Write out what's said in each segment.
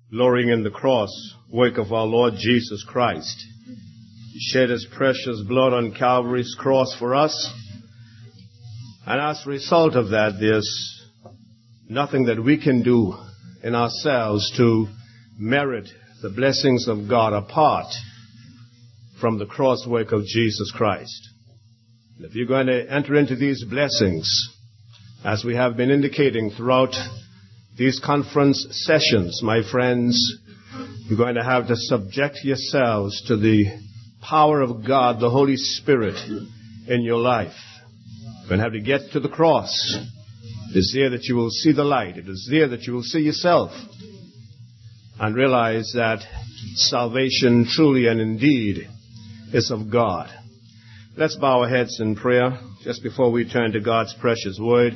glorying in the cross work of our Lord Jesus Christ. He shed his precious blood on Calvary's cross for us. And as a result of that, there's nothing that we can do in ourselves to merit the blessings of God apart from the cross work of Jesus Christ. And if you're going to enter into these blessings, as we have been indicating throughout these conference sessions, my friends, you're going to have to subject yourselves to the power of God, the Holy Spirit, in your life. You're going to have to get to the cross. It is there that you will see the light. It is there that you will see yourself and realize that salvation truly and indeed is of God. Let's bow our heads in prayer just before we turn to God's precious word.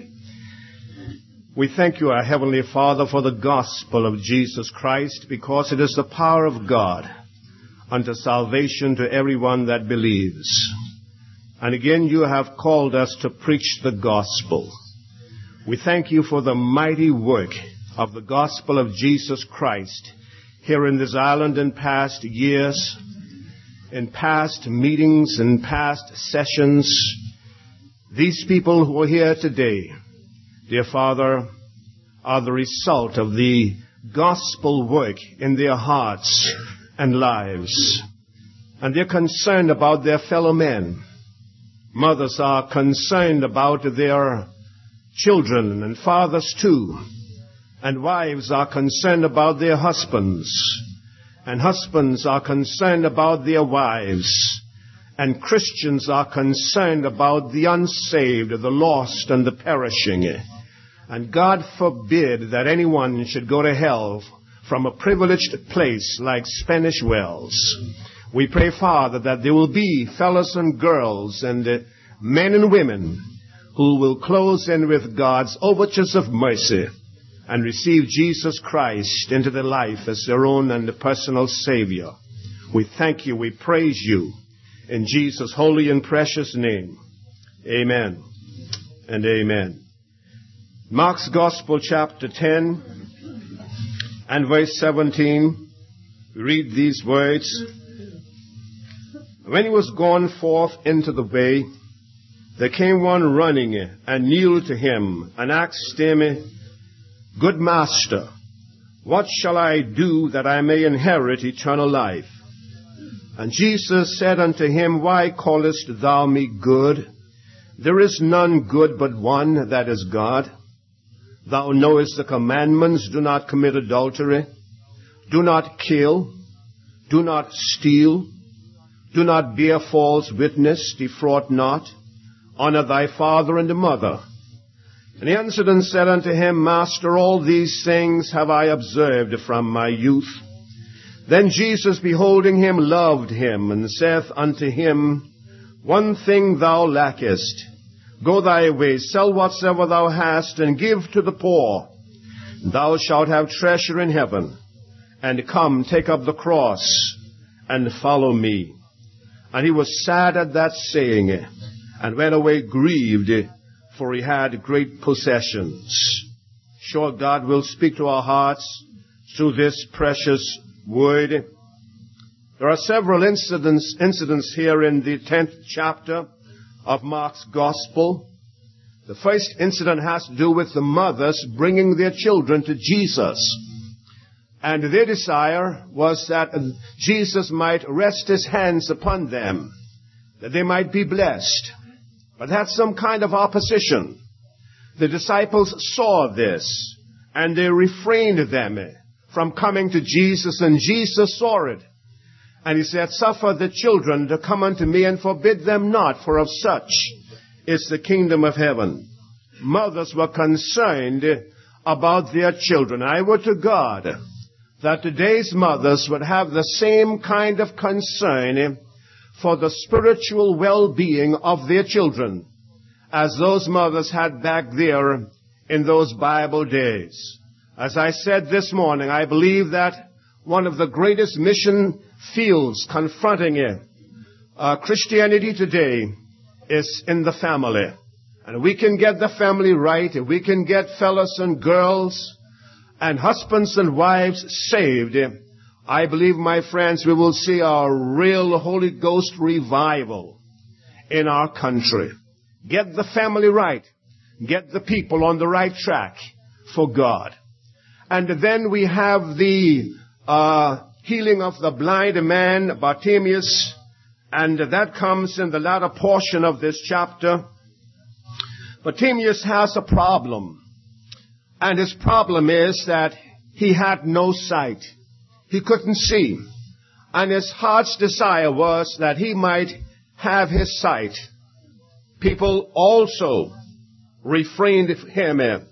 We thank you, our Heavenly Father, for the gospel of Jesus Christ, because it is the power of God unto salvation to everyone that believes. And again, you have called us to preach the gospel. We thank you for the mighty work of the gospel of Jesus Christ here in this island in past years, in past meetings, in past sessions. These people who are here today, dear Father, are the result of the gospel work in their hearts and lives. And they're concerned about their fellow men. Mothers are concerned about their children, and fathers too. And wives are concerned about their husbands. And husbands are concerned about their wives. And Christians are concerned about the unsaved, the lost, and the perishing. And God forbid that anyone should go to hell from a privileged place like Spanish Wells. We pray, Father, that there will be fellows and girls and men and women who will close in with God's overtures of mercy and receive Jesus Christ into their life as their own and personal Savior. We thank you, we praise you, in Jesus' holy and precious name. Amen and amen. Mark's Gospel, chapter 10 and verse 17, we read these words. When he was gone forth into the way, there came one running and kneeled to him and asked him, Good Master, what shall I do that I may inherit eternal life? And Jesus said unto him, Why callest thou me good? There is none good but one, that is God. Thou knowest the commandments, do not commit adultery, do not kill, do not steal, do not bear false witness, defraud not, honor thy father and mother. And he answered and said unto him, Master, all these things have I observed from my youth. Then Jesus, beholding him, loved him, and saith unto him, One thing thou lackest. Go thy way, sell whatsoever thou hast, and give to the poor. Thou shalt have treasure in heaven. And come, take up the cross, and follow me. And he was sad at that saying, and went away grieved, for he had great possessions. Sure, God will speak to our hearts through this precious word. There are several incidents here in the 10th chapter of Mark's Gospel. The first incident has to do with the mothers bringing their children to Jesus. And their desire was that Jesus might rest his hands upon them, that they might be blessed. But had some kind of opposition. The disciples saw this, and they refrained them from coming to Jesus, and Jesus saw it. And he said, Suffer the children to come unto me, and forbid them not, for of such is the kingdom of heaven. Mothers were concerned about their children. I would to God that today's mothers would have the same kind of concern for the spiritual well-being of their children as those mothers had back there in those Bible days. As I said this morning, I believe that one of the greatest mission fields confronting Christianity today is in the family. And we can get the family right, if we can get fellows and girls and husbands and wives saved, I believe, my friends, we will see a real Holy Ghost revival in our country. Get the family right. Get the people on the right track for God. And then we have the healing of the blind man, Bartimaeus, and that comes in the latter portion of this chapter. Bartimaeus has a problem, and his problem is that he had no sight. He couldn't see, and his heart's desire was that he might have his sight. People also restrained him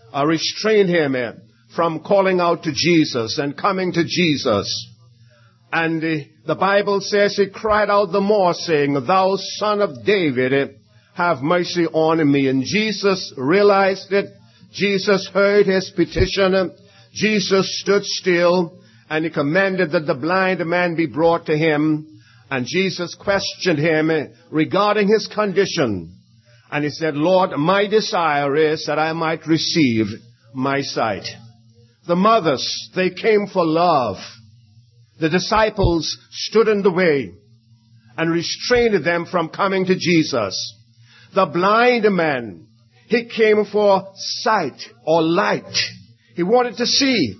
from calling out to Jesus and coming to Jesus. And the Bible says he cried out the more, saying, "Thou Son of David, have mercy on me." And Jesus realized it. Jesus heard his petition. Jesus stood still, and he commanded that the blind man be brought to him. And Jesus questioned him regarding his condition. And he said, "Lord, my desire is that I might receive my sight." The mothers, they came for love. The disciples stood in the way and restrained them from coming to Jesus. The blind man, he came for sight or light. He wanted to see.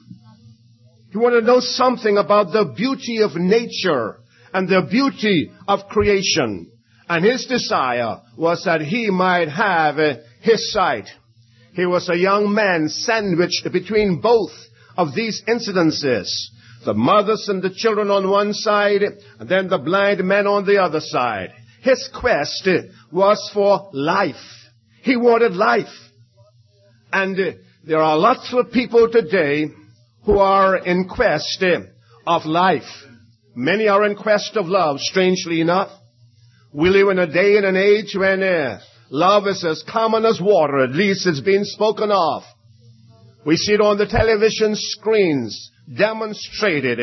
He wanted to know something about the beauty of nature and the beauty of creation. And his desire was that he might have his sight. He was a young man sandwiched between both of these incidences. The mothers and the children on one side, and then the blind man on the other side. His quest was for life. He wanted life. And there are lots of people today who are in quest of life. Many are in quest of love, strangely enough. We live in a day and an age when love is as common as water. At least it's been spoken of. We see it on the television screens demonstrated,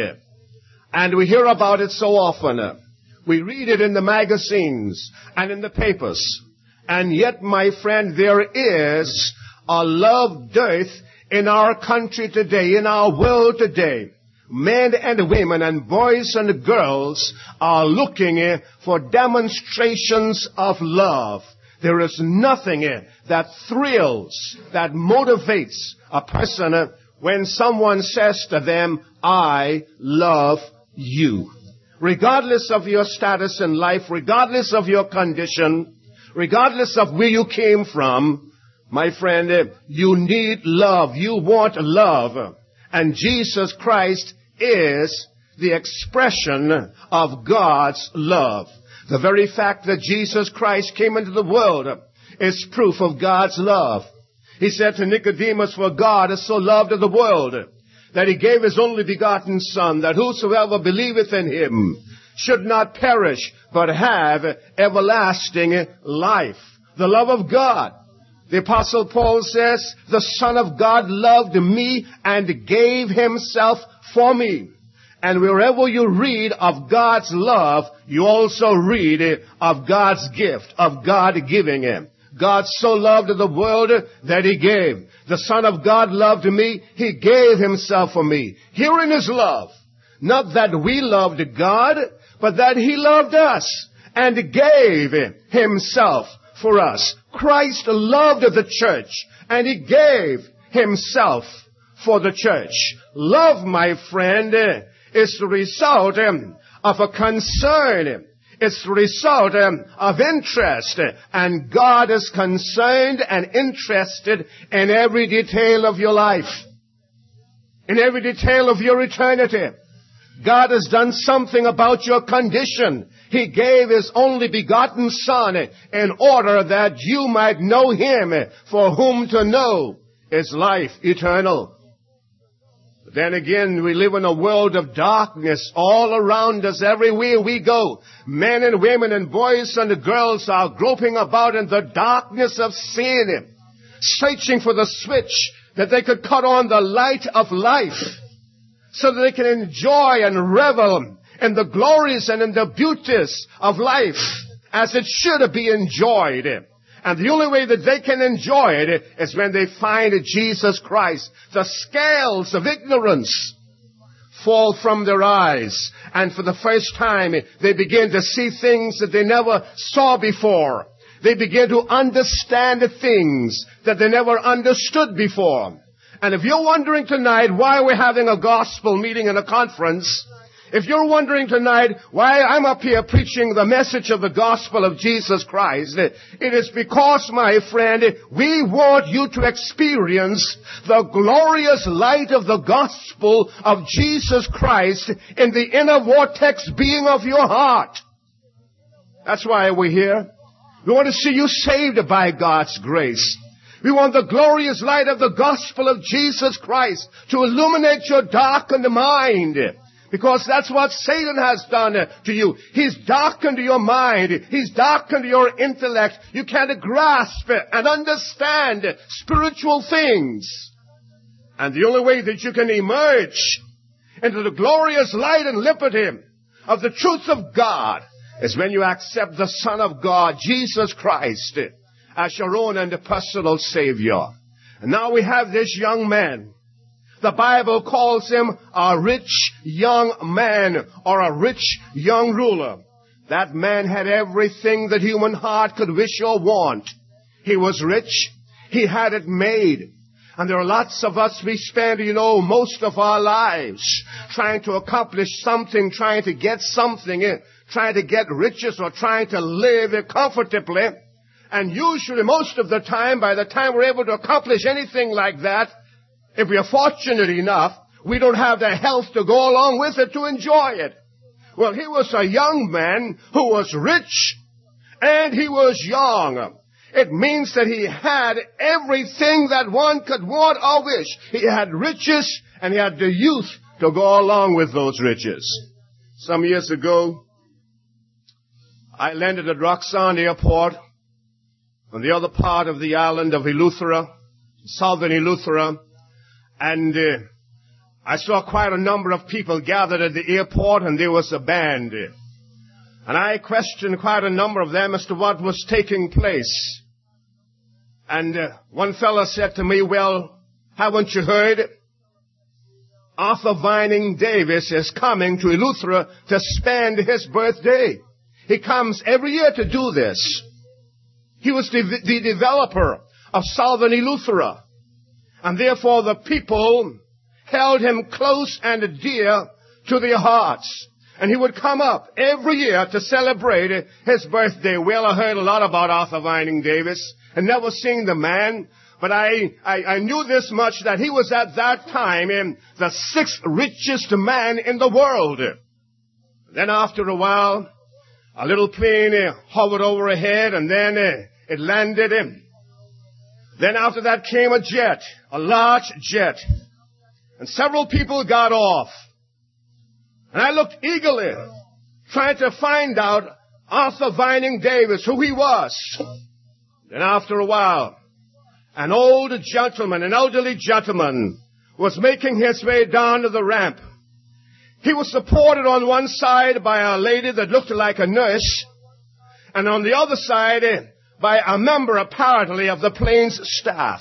and we hear about it so often. We read it in the magazines and in the papers. And yet, my friend, there is a love dearth in our country today, in our world today. Men and women and boys and girls are looking for demonstrations of love. There is nothing that thrills, that motivates a person when someone says to them, "I love you." Regardless of your status in life, regardless of your condition, regardless of where you came from, my friend, you need love. You want love. And Jesus Christ is the expression of God's love. The very fact that Jesus Christ came into the world is proof of God's love. He said to Nicodemus, "For God has so loved the world that he gave his only begotten Son, that whosoever believeth in him should not perish, but have everlasting life." The love of God. The Apostle Paul says, "The Son of God loved me and gave himself for me." And wherever you read of God's love, you also read of God's gift, of God giving him. God so loved the world that he gave. The Son of God loved me. He gave himself for me. Herein is love. Not that we loved God, but that he loved us and gave himself for us. Christ loved the church and he gave himself for the church. Love, my friend, is the result of a concern. It's the result of interest. And God is concerned and interested in every detail of your life. In every detail of your eternity. God has done something about your condition. He gave his only begotten Son in order that you might know him, for whom to know is life eternal. Then again, we live in a world of darkness all around us, everywhere we go. Men and women and boys and girls are groping about in the darkness of sin, searching for the switch that they could cut on the light of life, so that they can enjoy and revel in the glories and in the beauties of life as it should be enjoyed. And the only way that they can enjoy it is when they find Jesus Christ. The scales of ignorance fall from their eyes. And for the first time, they begin to see things that they never saw before. They begin to understand things that they never understood before. And if you're wondering tonight why we're having a gospel meeting and a conference, if you're wondering tonight why I'm up here preaching the message of the gospel of Jesus Christ, it is because, my friend, we want you to experience the glorious light of the gospel of Jesus Christ in the inner vortex being of your heart. That's why we're here. We want to see you saved by God's grace. We want the glorious light of the gospel of Jesus Christ to illuminate your darkened mind. Because that's what Satan has done to you. He's darkened your mind. He's darkened your intellect. You can't grasp and understand spiritual things. And the only way that you can emerge into the glorious light and liberty of the truth of God is when you accept the Son of God, Jesus Christ, as your own and personal Savior. And now we have this young man. The Bible calls him a rich young man or a rich young ruler. That man had everything that human heart could wish or want. He was rich. He had it made. And there are lots of us, we spend, most of our lives trying to accomplish something, trying to get something, trying to get riches or trying to live comfortably. And usually, most of the time, by the time we're able to accomplish anything like that, if we are fortunate enough, we don't have the health to go along with it to enjoy it. Well, he was a young man who was rich and he was young. It means that he had everything that one could want or wish. He had riches and he had the youth to go along with those riches. Some years ago, I landed at Roxanne Airport on the other part of the island of Eleuthera, southern Eleuthera. And I saw quite a number of people gathered at the airport, and there was a band. And I questioned quite a number of them as to what was taking place. And one fellow said to me, well, haven't you heard? Arthur Vining Davis is coming to Eleuthera to spend his birthday. He comes every year to do this. He was the developer of southern Eleuthera. And therefore the people held him close and dear to their hearts. And he would come up every year to celebrate his birthday. Well, I heard a lot about Arthur Vining Davis and never seen the man. But I knew this much, that he was at that time the sixth richest man in the world. Then after a while, a little plane hovered overhead and then it landed him. Then after that came a jet, a large jet. And several people got off. And I looked eagerly, trying to find out Arthur Vining Davis, who he was. Then after a while, an elderly gentleman, was making his way down to the ramp. He was supported on one side by a lady that looked like a nurse, and on the other side by a member, apparently, of the plane's staff.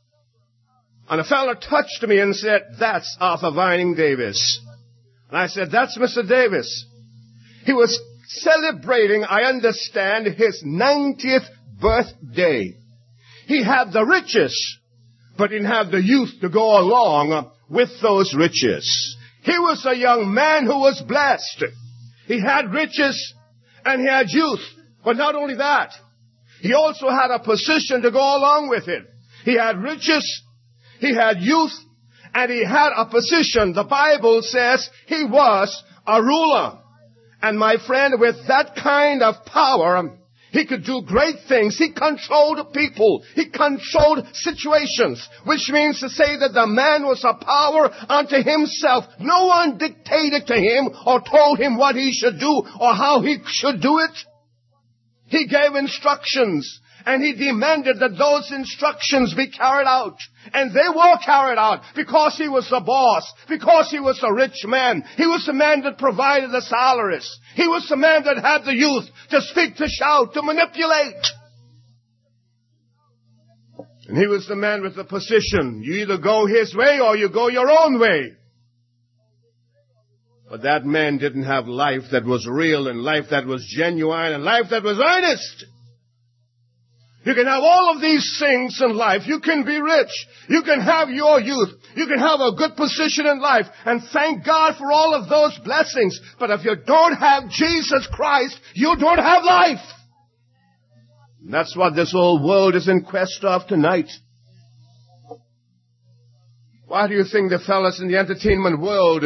And a fellow touched me and said, that's Arthur Vining Davis. And I said, that's Mr. Davis. He was celebrating, I understand, his 90th birthday. He had the riches, but didn't have the youth to go along with those riches. He was a young man who was blessed. He had riches and he had youth. But not only that, he also had a position to go along with it. He had riches, he had youth, and he had a position. The Bible says he was a ruler. And my friend, with that kind of power, he could do great things. He controlled people. He controlled situations, which means to say that the man was a power unto himself. No one dictated to him or told him what he should do or how he should do it. He gave instructions, and he demanded that those instructions be carried out. And they were carried out because he was the boss, because he was a rich man. He was the man that provided the salaries. He was the man that had the youth to speak, to shout, to manipulate. And he was the man with the position. You either go his way or you go your own way. But that man didn't have life that was real and life that was genuine and life that was earnest. You can have all of these things in life. You can be rich. You can have your youth. You can have a good position in life. And thank God for all of those blessings. But if you don't have Jesus Christ, you don't have life. And that's what this whole world is in quest of tonight. Why do you think the fellas in the entertainment world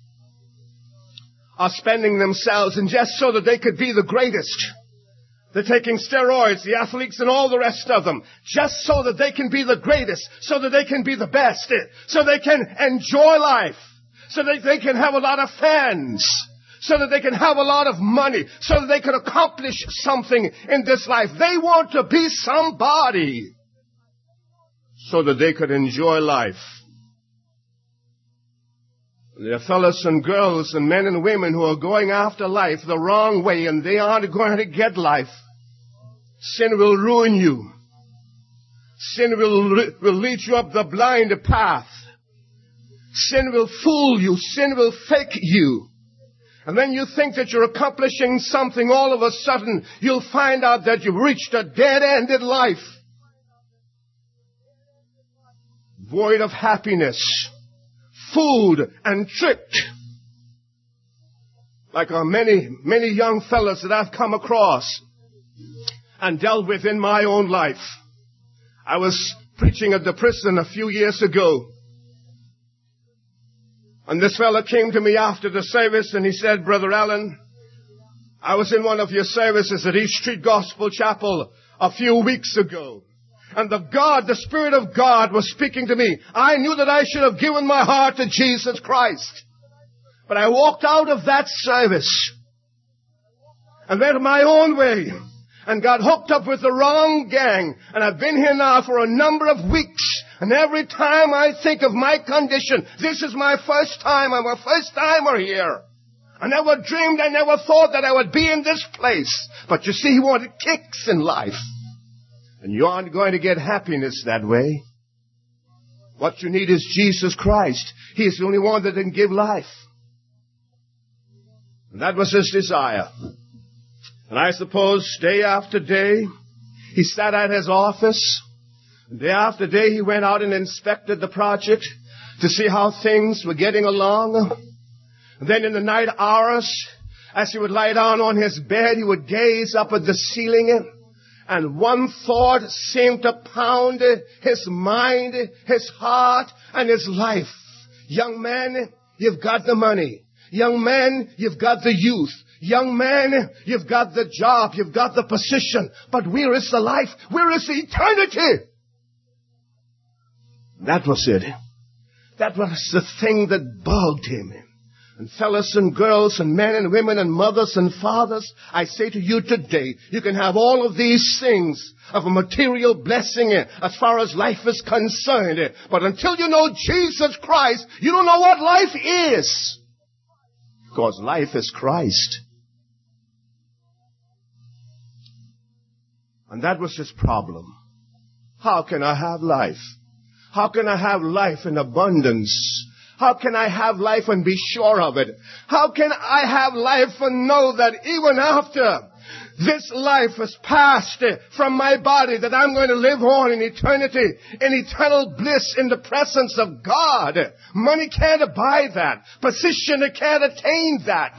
are spending themselves and just so that they could be the greatest? They're taking steroids, the athletes and all the rest of them, just so that they can be the greatest, so that they can be the best, so they can enjoy life, so that they can have a lot of fans, so that they can have a lot of money, so that they can accomplish something in this life. They want to be somebody, so that they could enjoy life. There are fellows and girls and men and women who are going after life the wrong way, and they aren't going to get life. Sin will ruin you. Sin will lead you up the blind path. Sin will fool you. Sin will fake you. And then you think that you're accomplishing something, all of a sudden you'll find out that you've reached a dead-ended life. Void of happiness. Fooled and tricked. Like many young fellas that I've come across and dealt with in my own life. I was preaching at the prison a few years ago. And this fella came to me after the service and he said, Brother Allen, I was in one of your services at East Street Gospel Chapel a few weeks ago. And the Spirit of God was speaking to me. I knew that I should have given my heart to Jesus Christ. But I walked out of that service and went my own way and got hooked up with the wrong gang. And I've been here now for a number of weeks. And every time I think of my condition, this is my first time. I'm a first timer here. I never dreamed, I never thought that I would be in this place. But you see, he wanted kicks in life. And you aren't going to get happiness that way. What you need is Jesus Christ. He is the only one that can give life. And that was his desire. And I suppose day after day, he sat at his office. Day after day, he went out and inspected the project to see how things were getting along. And then in the night hours, as he would lie down on his bed, he would gaze up at the ceiling. And one thought seemed to pound his mind, his heart, and his life. Young man, you've got the money. Young man, you've got the youth. Young man, you've got the job. You've got the position. But where is the life? Where is the eternity? That was it. That was the thing that bugged him. And fellas and girls and men and women and mothers and fathers, I say to you today, you can have all of these things of a material blessing as far as life is concerned. But until you know Jesus Christ, you don't know what life is. Because life is Christ. And that was his problem. How can I have life? How can I have life in abundance? How can I have life and be sure of it? How can I have life and know that even after this life has passed from my body, that I'm going to live on in eternity, in eternal bliss in the presence of God? Money can't buy that. Position can't attain that.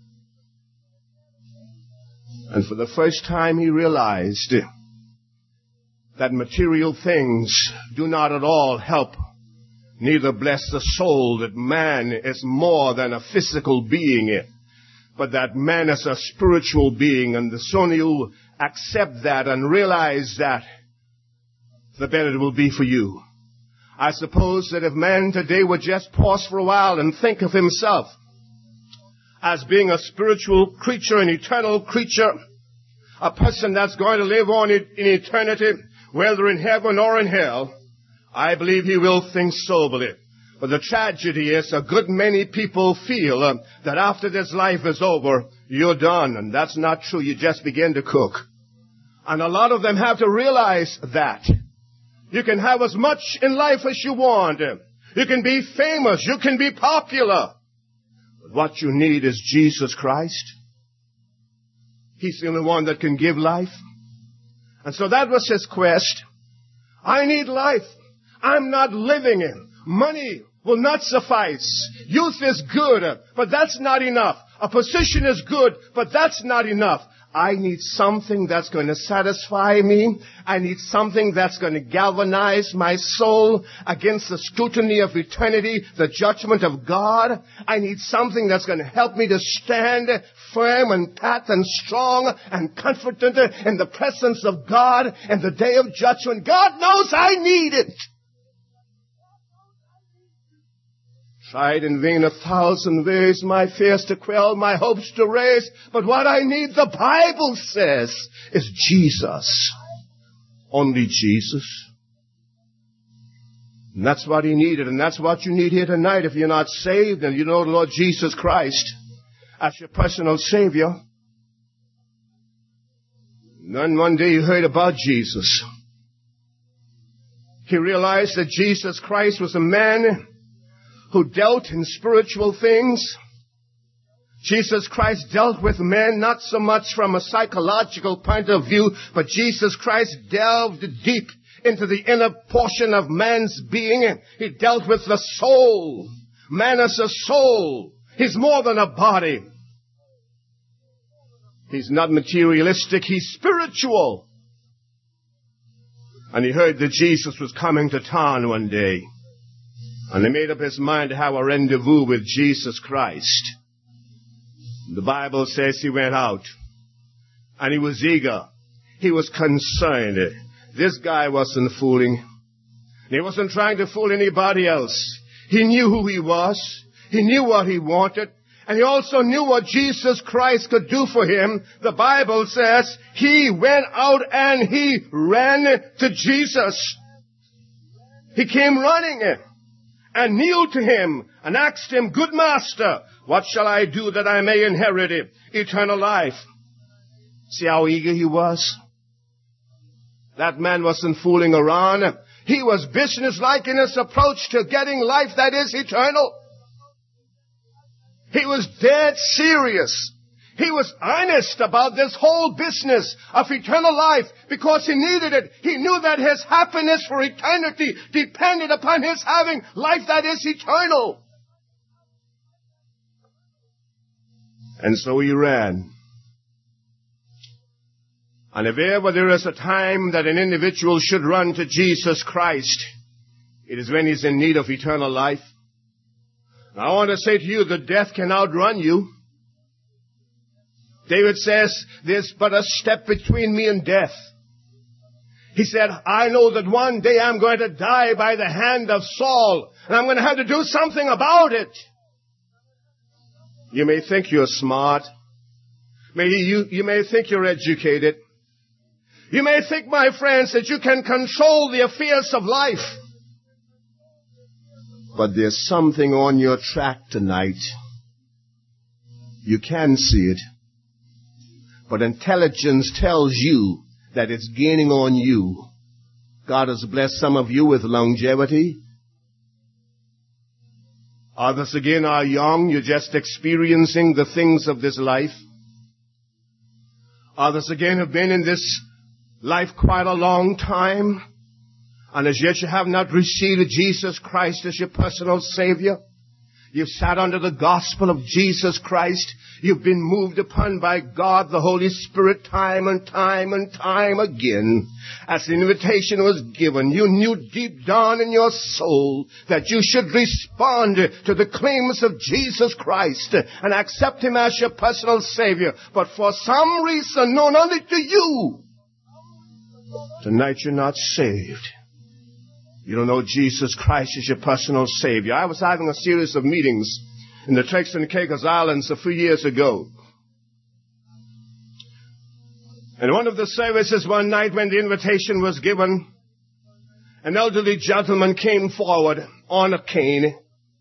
And for the first time he realized that material things do not at all help, neither bless the soul, that man is more than a physical being, but that man is a spiritual being. And the sooner you accept that and realize that, the better it will be for you. I suppose that if man today would just pause for a while and think of himself as being a spiritual creature, an eternal creature, a person that's going to live on in eternity, whether in heaven or in hell, I believe he will think soberly. But the tragedy is a good many people feel that after this life is over, you're done. And that's not true. You just begin to cook. And a lot of them have to realize that. You can have as much in life as you want. You can be famous. You can be popular. But what you need is Jesus Christ. He's the only one that can give life. And so that was his quest. I need life. I'm not living in. Money will not suffice. Youth is good, but that's not enough. A position is good, but that's not enough. I need something that's going to satisfy me. I need something that's going to galvanize my soul against the scrutiny of eternity, the judgment of God. I need something that's going to help me to stand firm and pat and strong and confident in the presence of God in the day of judgment. God knows I need it. Tried in vain 1,000 ways, my fears to quell, my hopes to raise. But what I need, the Bible says, is Jesus. Only Jesus. And that's what he needed, and that's what you need here tonight if you're not saved and you know the Lord Jesus Christ as your personal Savior. And then one day you heard about Jesus. He realized that Jesus Christ was a man who dealt in spiritual things. Jesus Christ dealt with men not so much from a psychological point of view, but Jesus Christ delved deep into the inner portion of man's being. He dealt with the soul. Man is a soul. He's more than a body. He's not materialistic. He's spiritual. And he heard that Jesus was coming to town one day. And he made up his mind to have a rendezvous with Jesus Christ. The Bible says he went out. And he was eager. He was concerned. This guy wasn't fooling. He wasn't trying to fool anybody else. He knew who he was. He knew what he wanted. And he also knew what Jesus Christ could do for him. The Bible says he went out and he ran to Jesus. He came running and kneeled to him and asked him, "Good master, what shall I do that I may inherit eternal life?" See how eager he was? That man wasn't fooling around. He was businesslike in his approach to getting life that is eternal. He was dead serious. He was earnest about this whole business of eternal life because he needed it. He knew that his happiness for eternity depended upon his having life that is eternal. And so he ran. And if ever there is a time that an individual should run to Jesus Christ, it is when he's in need of eternal life. Now, I want to say to you that death can outrun you. David says, "There's but a step between me and death." He said, "I know that one day I'm going to die by the hand of Saul, and I'm going to have to do something about it." You may think you're smart. You may think you're educated. You may think, my friends, that you can control the affairs of life. But there's something on your track tonight. You can see it. But intelligence tells you that it's gaining on you. God has blessed some of you with longevity. Others again are young. You're just experiencing the things of this life. Others again have been in this life quite a long time. And as yet you have not received Jesus Christ as your personal Savior. You've sat under the gospel of Jesus Christ. You've been moved upon by God, the Holy Spirit, time and time and time again. As the invitation was given, you knew deep down in your soul that you should respond to the claims of Jesus Christ and accept Him as your personal Savior. But for some reason known only to you, tonight you're not saved. You don't know Jesus Christ as your personal Savior. I was having a series of meetings in the Turks and Caicos Islands a few years ago. And one of the services one night when the invitation was given, an elderly gentleman came forward on a cane.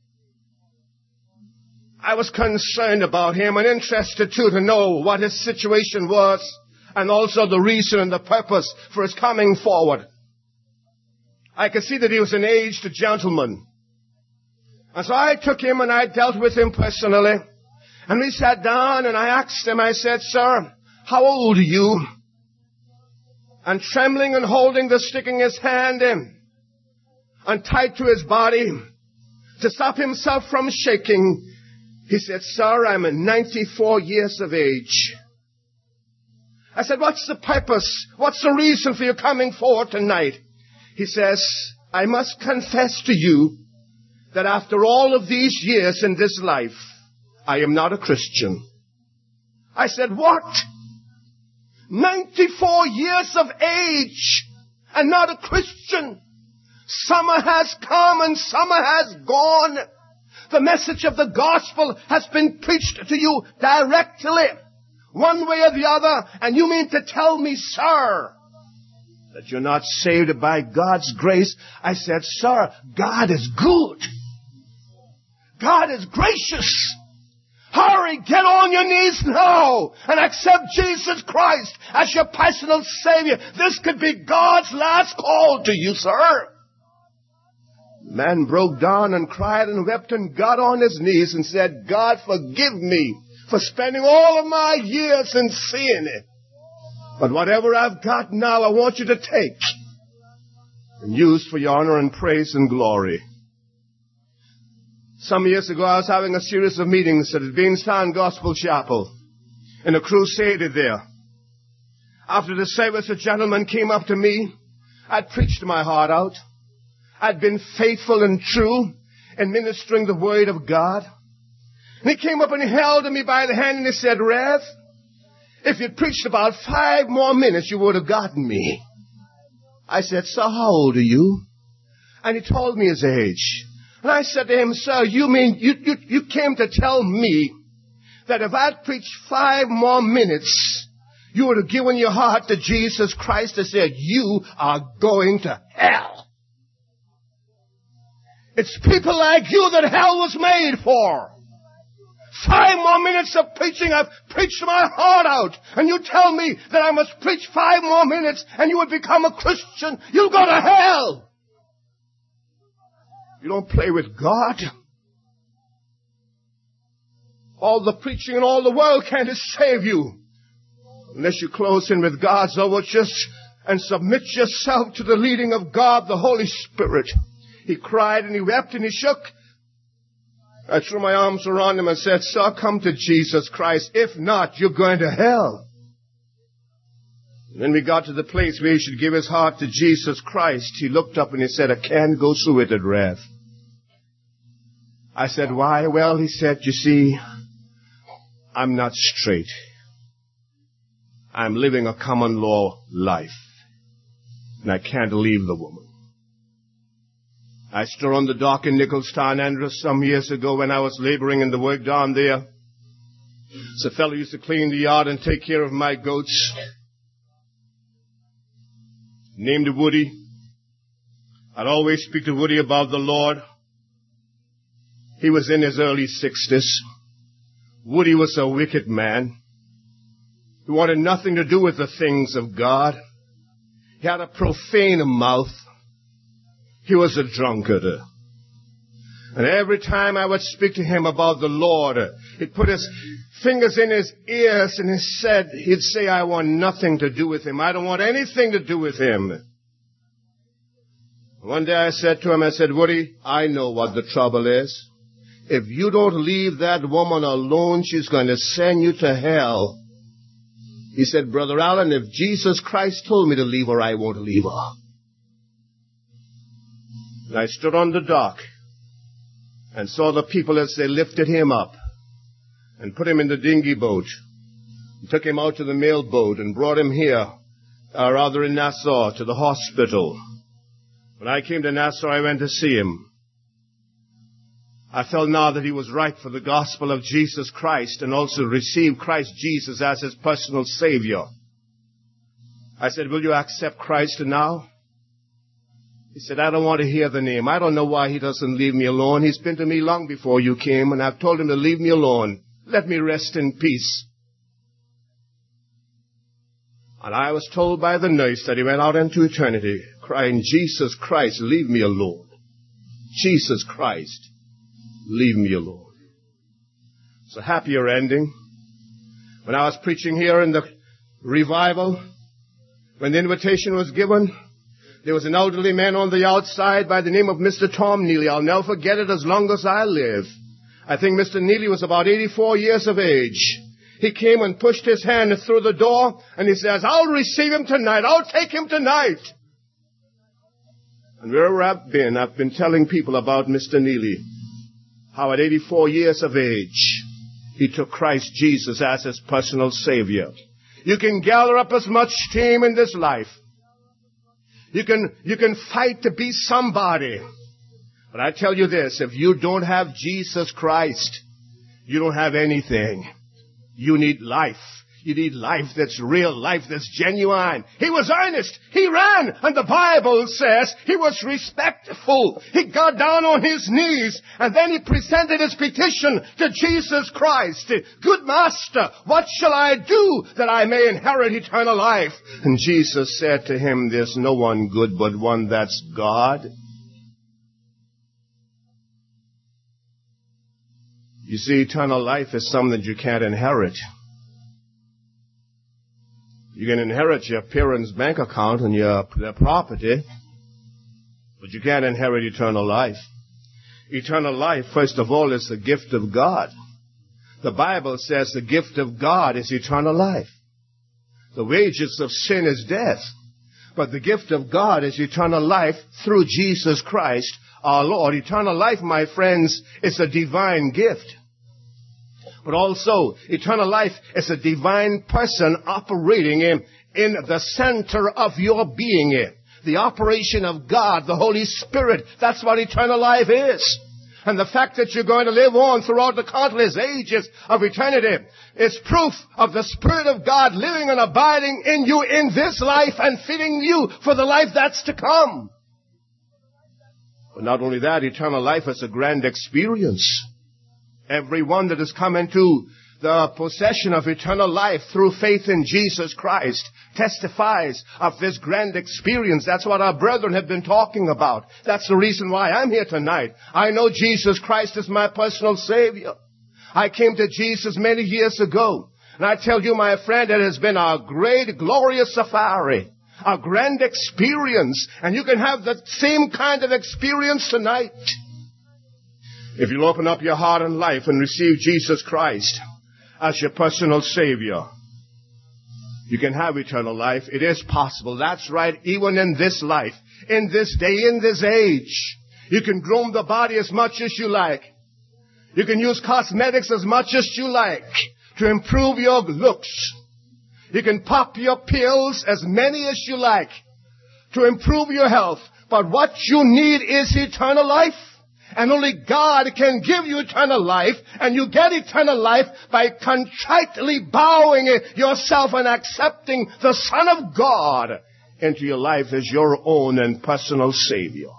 I was concerned about him and interested too to know what his situation was and also the reason and the purpose for his coming forward. I could see that he was an aged gentleman. And so I took him and I dealt with him personally. And we sat down and I asked him, I said, "Sir, how old are you?" And trembling and holding the stick in his hand and tied to his body to stop himself from shaking, he said, "Sir, I'm 94 years of age." I said, "What's the purpose? What's the reason for you coming forward tonight?" He says, "I must confess to you that after all of these years in this life, I am not a Christian." I said, "What? 94 years of age and not a Christian? Summer has come and summer has gone. The message of the gospel has been preached to you directly, one way or the other, and you mean to tell me, sir, that you're not saved by God's grace?" I said, "Sir, God is good. God is gracious. Hurry, get on your knees now and accept Jesus Christ as your personal Savior. This could be God's last call to you, sir." The man broke down and cried and wept and got on his knees and said, "God, forgive me for spending all of my years in sin. But whatever I've got now, I want you to take and use for your honor and praise and glory." Some years ago, I was having a series of meetings at Beanstown Gospel Chapel in a crusade there. After the service, a gentleman came up to me. I'd preached my heart out. I'd been faithful and true in ministering the Word of God. And he came up and he held me by the hand and he said, "Rev, if you'd preached about 5 more minutes, you would have gotten me." I said, "Sir, how old are you?" And he told me his age. And I said to him, "Sir, you mean you came to tell me that if I'd preached 5 more minutes, you would have given your heart to Jesus Christ and said, 'You are going to hell'? It's people like you that hell was made for. 5 more minutes of preaching, I've preached my heart out. And you tell me that I must preach 5 more minutes and you would become a Christian. You'll go to hell. You don't play with God. All the preaching in all the world can't save you unless you close in with God's overtures and submit yourself to the leading of God, the Holy Spirit." He cried and he wept and he shook. I threw my arms around him and said, "Sir, come to Jesus Christ. If not, you're going to hell." And then we got to the place where he should give his heart to Jesus Christ. He looked up and he said, "I can't go through with it, Rev." I said, "Why?" "Well," he said, "you see, I'm not straight. I'm living a common law life. And I can't leave the woman." I stood on the dock in Nicholstown, Andrews, some years ago when I was laboring in the work down there. So a fellow used to clean the yard and take care of my goats, named Woody. I'd always speak to Woody about the Lord. He was in his early 60s. Woody was a wicked man. He wanted nothing to do with the things of God. He had a profane mouth. He was a drunkard. And every time I would speak to him about the Lord, he'd put his fingers in his ears and he'd say, "I want nothing to do with him. I don't want anything to do with him." One day I said to him, I said, "Woody, I know what the trouble is. If you don't leave that woman alone, she's going to send you to hell." He said, "Brother Allen, if Jesus Christ told me to leave her, I won't leave her." And I stood on the dock and saw the people as they lifted him up and put him in the dinghy boat and took him out to the mail boat and brought him here, rather in Nassau, to the hospital. When I came to Nassau, I went to see him. I felt now that he was ripe for the gospel of Jesus Christ and also received Christ Jesus as his personal Savior. I said, "Will you accept Christ now?" He said, "I don't want to hear the name. I don't know why he doesn't leave me alone. He's been to me long before you came, and I've told him to leave me alone. Let me rest in peace." And I was told by the nurse that he went out into eternity crying, Jesus Christ, leave me alone. Jesus Christ, leave me alone. It's a happier ending. When I was preaching here in the revival, when the invitation was given, there was an elderly man on the outside by the name of Mr. Tom Neely. I'll never forget it as long as I live. I think Mr. Neely was about 84 years of age. He came and pushed his hand through the door, and he says, I'll receive him tonight. I'll take him tonight. And wherever I've been telling people about Mr. Neely, how at 84 years of age, he took Christ Jesus as his personal Savior. You can gather up as much steam in this life. You can fight to be somebody. But I tell you this, if you don't have Jesus Christ, you don't have anything. You need life. You need life that's real, life that's genuine. He was earnest. He ran. And the Bible says he was respectful. He got down on his knees. And then he presented his petition to Jesus Christ. Good Master, what shall I do that I may inherit eternal life? And Jesus said to him, there's no one good but one, that's God. You see, eternal life is something that you can't inherit. You can inherit your parents' bank account and their property, but you can't inherit eternal life. Eternal life, first of all, is the gift of God. The Bible says the gift of God is eternal life. The wages of sin is death, but the gift of God is eternal life through Jesus Christ, our Lord. Eternal life, my friends, is a divine gift. But also, eternal life is a divine person operating in the center of your being. The operation of God, the Holy Spirit, that's what eternal life is. And the fact that you're going to live on throughout the countless ages of eternity is proof of the Spirit of God living and abiding in you in this life and fitting you for the life that's to come. But not only that, eternal life is a grand experience. Everyone that has come into the possession of eternal life through faith in Jesus Christ testifies of this grand experience. That's what our brethren have been talking about. That's the reason why I'm here tonight. I know Jesus Christ is my personal Savior. I came to Jesus many years ago. And I tell you, my friend, it has been a great, glorious safari. A grand experience. And you can have the same kind of experience tonight. If you'll open up your heart and life and receive Jesus Christ as your personal Savior, you can have eternal life. It is possible. That's right. Even in this life, in this day, in this age, you can groom the body as much as you like. You can use cosmetics as much as you like to improve your looks. You can pop your pills as many as you like to improve your health. But what you need is eternal life. And only God can give you eternal life, and you get eternal life by contritely bowing yourself and accepting the Son of God into your life as your own and personal Savior.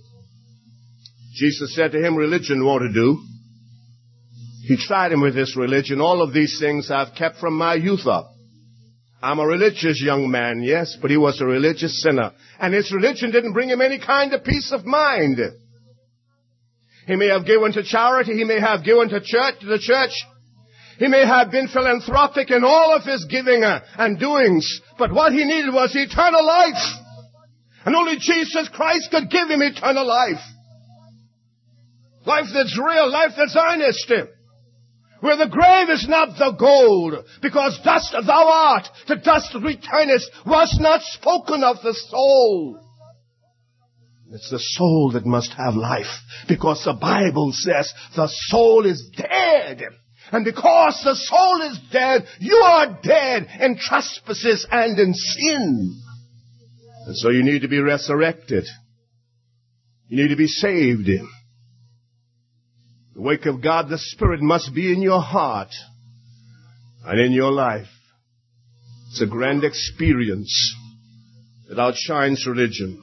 Jesus said to him, religion won't do. He tried him with this religion. All of these things I've kept from my youth up. I'm a religious young man, yes, but he was a religious sinner. And his religion didn't bring him any kind of peace of mind. He may have given to charity. He may have given to the church. He may have been philanthropic in all of his giving and doings. But what he needed was eternal life. And only Jesus Christ could give him eternal life. Life that's real, life that's earnest. Where the grave is not the gold. Because dust thou art, to dust returnest, was not spoken of the soul. It's the soul that must have life, because the Bible says the soul is dead. And because the soul is dead, you are dead in trespasses and in sin. And so you need to be resurrected. You need to be saved. The work of God, the Spirit, must be in your heart and in your life. It's a grand experience that outshines religion.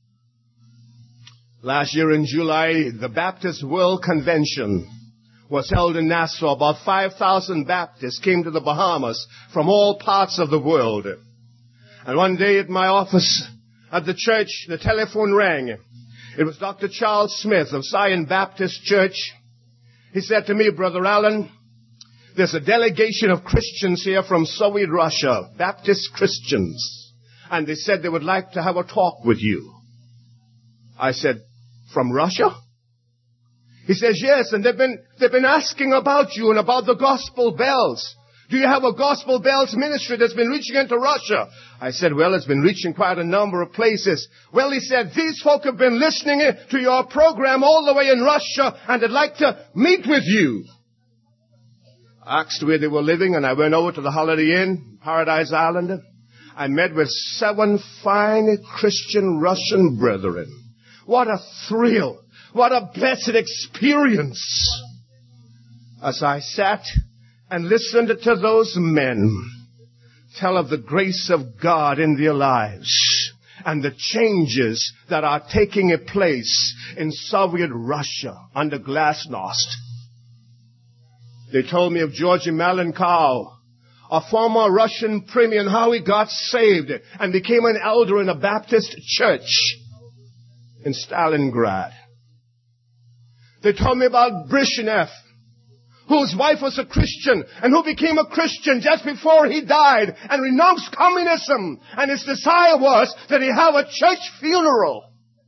Last year in July, the Baptist World Convention was held in Nassau. About 5,000 Baptists came to the Bahamas from all parts of the world. And one day at my office at the church, the telephone rang. It was Dr. Charles Smith of Zion Baptist Church. He said to me, Brother Allen, there's a delegation of Christians here from Soviet Russia, Baptist Christians, and they said they would like to have a talk with you. I said, from Russia? He says, yes, and they've been asking about you and about the gospel bells. Do you have a gospel bells ministry that's been reaching into Russia? I said, well, it's been reaching quite a number of places. Well, he said, these folk have been listening to your program all the way in Russia, and they'd like to meet with you. I asked where they were living, and I went over to the Holiday Inn, Paradise Island. I met with 7 fine Christian Russian brethren. What a thrill! What a blessed experience! As I sat and listened to those men tell of the grace of God in their lives and the changes that are taking place in Soviet Russia under Glasnost. They told me of Georgy Malenkow, a former Russian premier, and how he got saved and became an elder in a Baptist church in Stalingrad. They told me about Brezhnev, whose wife was a Christian and who became a Christian just before he died and renounced communism. And his desire was that he have a church funeral.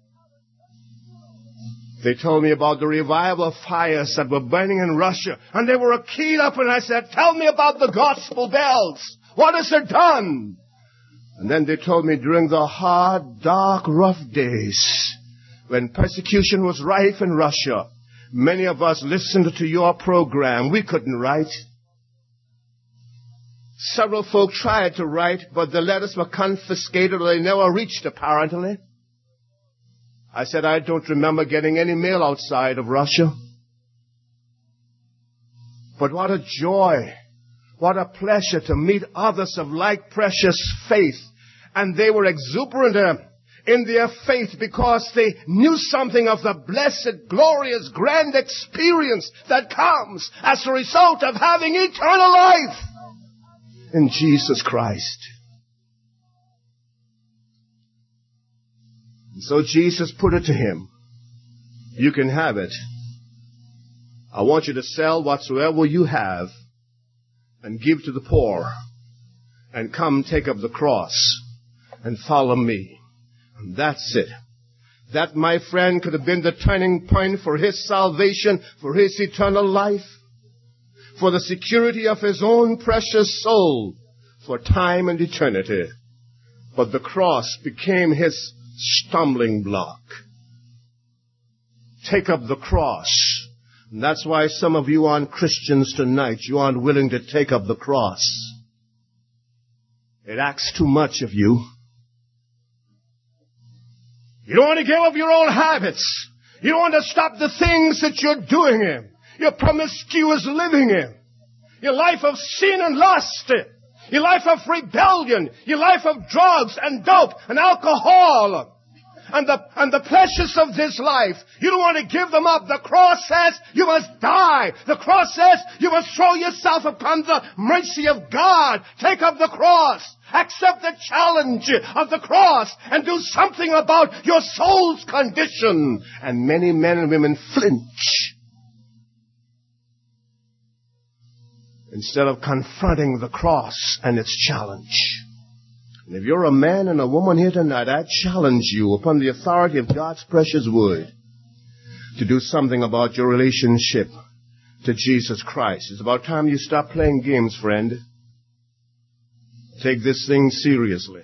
They told me about the revival fires that were burning in Russia, and they were keyed up, and I said, tell me about the gospel bells. What has it done? And then they told me during the hard, dark, rough days, when persecution was rife in Russia, many of us listened to your program. We couldn't write. Several folk tried to write, but the letters were confiscated or they never reached, apparently. I said, I don't remember getting any mail outside of Russia. But what a joy, what a pleasure to meet others of like precious faith. And they were exuberant in their faith because they knew something of the blessed, glorious, grand experience that comes as a result of having eternal life in Jesus Christ. And so Jesus put it to him, you can have it. I want you to sell whatsoever you have and give to the poor and come take up the cross and follow me. And that's it. That, my friend, could have been the turning point for his salvation, for his eternal life, for the security of his own precious soul, for time and eternity. But the cross became his stumbling block. Take up the cross. And that's why some of you aren't Christians tonight. You aren't willing to take up the cross. It asks too much of you. You don't want to give up your old habits. You don't want to stop the things that you're doing in. Your promiscuous living in. Your life of sin and lust. Your life of rebellion. Your life of drugs and dope and alcohol. And the pleasures of this life. You don't want to give them up. The cross says you must die. The cross says you must throw yourself upon the mercy of God. Take up the cross. Accept the challenge of the cross and do something about your soul's condition. And many men and women flinch instead of confronting the cross and its challenge. And if you're a man and a woman here tonight, I challenge you upon the authority of God's precious word to do something about your relationship to Jesus Christ. It's about time you stop playing games, friend. Take this thing seriously.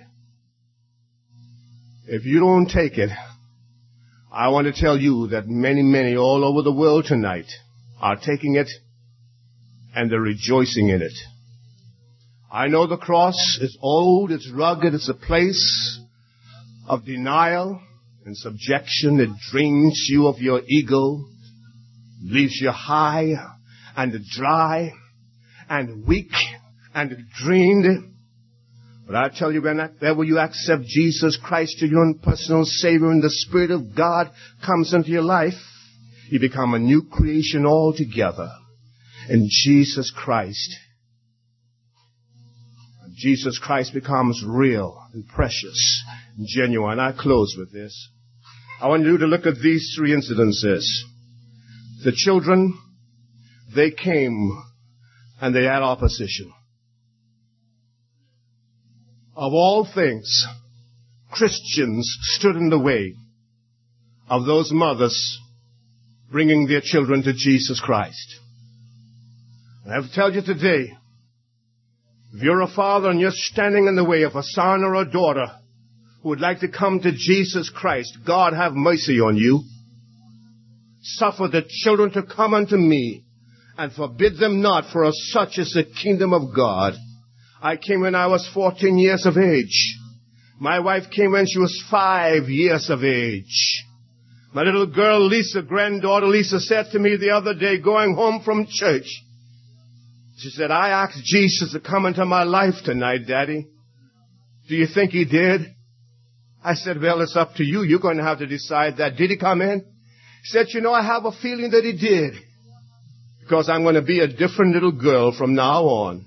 If you don't take it, I want to tell you that many all over the world tonight are taking it and they're rejoicing in it. I know the cross is old, it's rugged, it's a place of denial and subjection. It drains you of your ego, leaves you high and dry and weak and drained. But I tell you, whenever you accept Jesus Christ, your own personal Savior, and the Spirit of God comes into your life, you become a new creation altogether in Jesus Christ. Jesus Christ becomes real and precious and genuine. I close with this. I want you to look at these three incidences. The children, they came and they had opposition. Of all things, Christians stood in the way of those mothers bringing their children to Jesus Christ. I have to tell you today, if you're a father and you're standing in the way of a son or a daughter who would like to come to Jesus Christ, God have mercy on you. Suffer the children to come unto me, and forbid them not, for of such is the kingdom of God. I came when I was 14 years of age. My wife came when she was 5 years of age. My little girl Lisa, granddaughter Lisa, said to me the other day, going home from church, she said, I asked Jesus to come into my life tonight, Daddy. Do you think he did? I said, well, it's up to you. You're going to have to decide that. Did he come in? He said, you know, I have a feeling that he did. Because I'm going to be a different little girl from now on.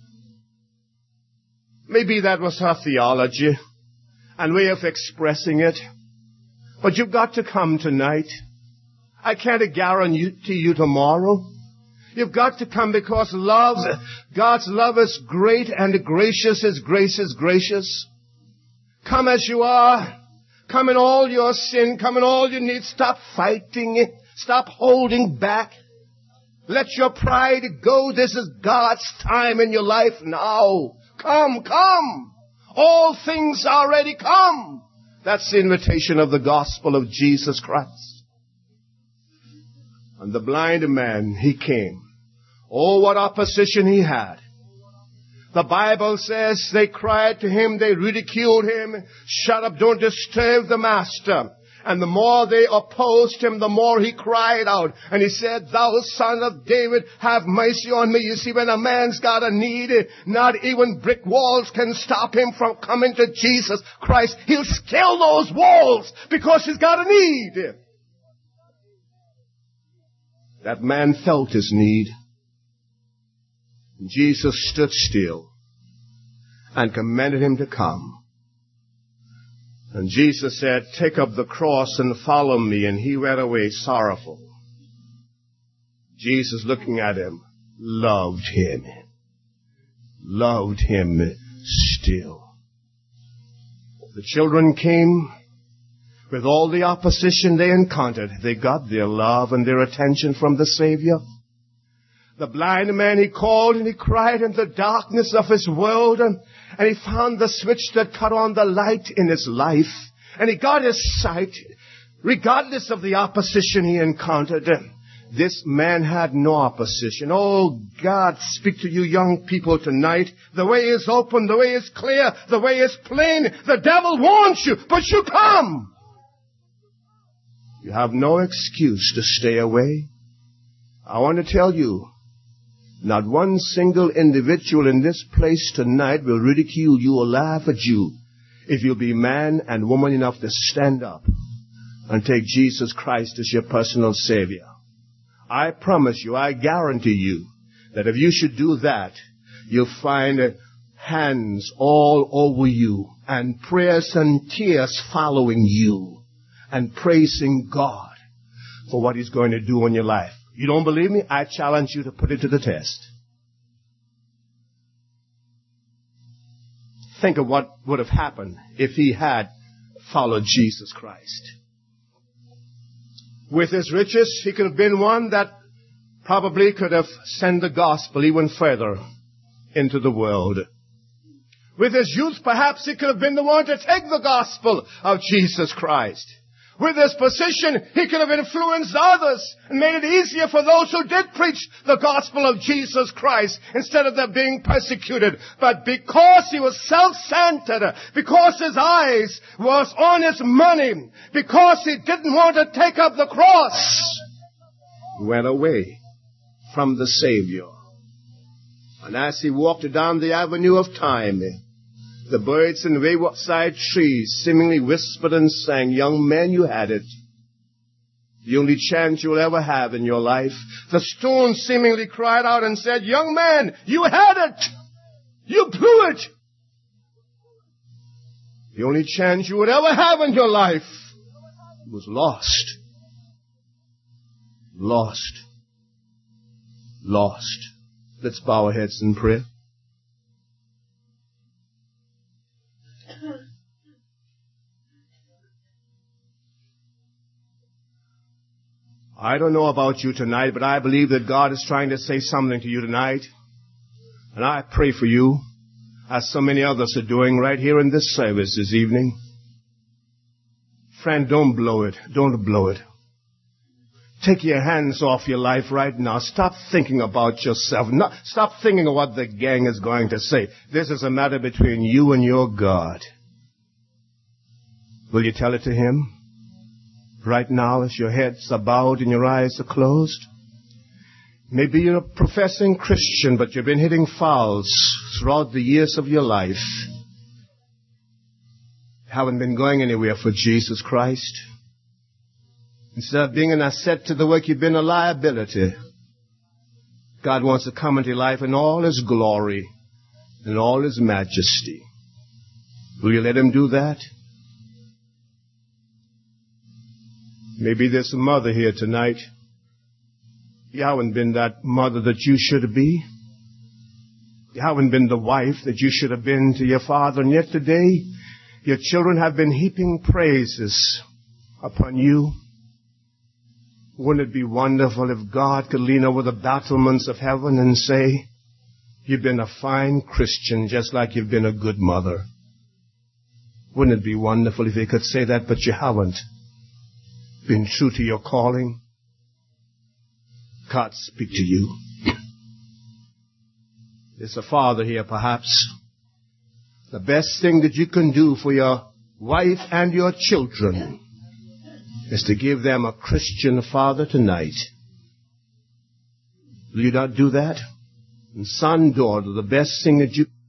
Maybe that was her theology and way of expressing it. But you've got to come tonight. I can't guarantee you tomorrow. You've got to come because God's love is great and gracious. His grace is gracious. Come as you are. Come in all your sin. Come in all your needs. Stop fighting it. Stop holding back. Let your pride go. This is God's time in your life now. Come, come. All things are already come. That's the invitation of the gospel of Jesus Christ. And the blind man, he came. Oh, what opposition he had. The Bible says they cried to him, they ridiculed him. Shut up, don't disturb the master. And the more they opposed him, the more he cried out. And he said, thou son of David, have mercy on me. You see, when a man's got a need, not even brick walls can stop him from coming to Jesus Christ. He'll scale those walls because he's got a need. That man felt his need. Jesus stood still and commanded him to come. And Jesus said, take up the cross and follow me. And he went away sorrowful. Jesus, looking at him, loved him. Loved him still. The children came with all the opposition they encountered. They got their love and their attention from the Savior. The blind man, he called and he cried in the darkness of his world, and he found the switch that cut on the light in his life, and he got his sight, regardless of the opposition he encountered. This man had no opposition. Oh, God, speak to you young people tonight. The way is open, the way is clear, the way is plain. The devil wants you, but you come. You have no excuse to stay away. I want to tell you, not one single individual in this place tonight will ridicule you or laugh at you if you'll be man and woman enough to stand up and take Jesus Christ as your personal Savior. I promise you, I guarantee you, that if you should do that, you'll find hands all over you and prayers and tears following you and praising God for what He's going to do in your life. You don't believe me? I challenge you to put it to the test. Think of what would have happened if he had followed Jesus Christ. With his riches, he could have been one that probably could have sent the gospel even further into the world. With his youth, perhaps he could have been the one to take the gospel of Jesus Christ. With his position, he could have influenced others and made it easier for those who did preach the gospel of Jesus Christ instead of them being persecuted. But because he was self-centered, because his eyes was on his money, because he didn't want to take up the cross, he went away from the Savior. And as he walked down the avenue of time, the birds in wayside trees seemingly whispered and sang, young man, you had it. The only chance you'll ever have in your life. The stones seemingly cried out and said, young man, you had it. You blew it. The only chance you would ever have in your life was lost. Lost. Lost. Let's bow our heads in prayer. I don't know about you tonight, but I believe that God is trying to say something to you tonight. And I pray for you, as so many others are doing right here in this service this evening. Friend, don't blow it. Don't blow it. Take your hands off your life right now. Stop thinking about yourself. Stop thinking of what the gang is going to say. This is a matter between you and your God. Will you tell it to Him? Right now, as your heads are bowed and your eyes are closed. Maybe you're a professing Christian, but you've been hitting fouls throughout the years of your life. Haven't been going anywhere for Jesus Christ. Instead of being an asset to the work, you've been a liability. God wants to come into your life in all His glory and all His majesty. Will you let Him do that? Maybe there's a mother here tonight. You haven't been that mother that you should be. You haven't been the wife that you should have been to your father. And yet today, your children have been heaping praises upon you. Wouldn't it be wonderful if God could lean over the battlements of heaven and say, you've been a fine Christian just like you've been a good mother? Wouldn't it be wonderful if He could say that, but you haven't been true to your calling? God speak to you. There's a father here perhaps. The best thing that you can do for your wife and your children is to give them a Christian father tonight. Will you not do that? And son, daughter, the best thing that you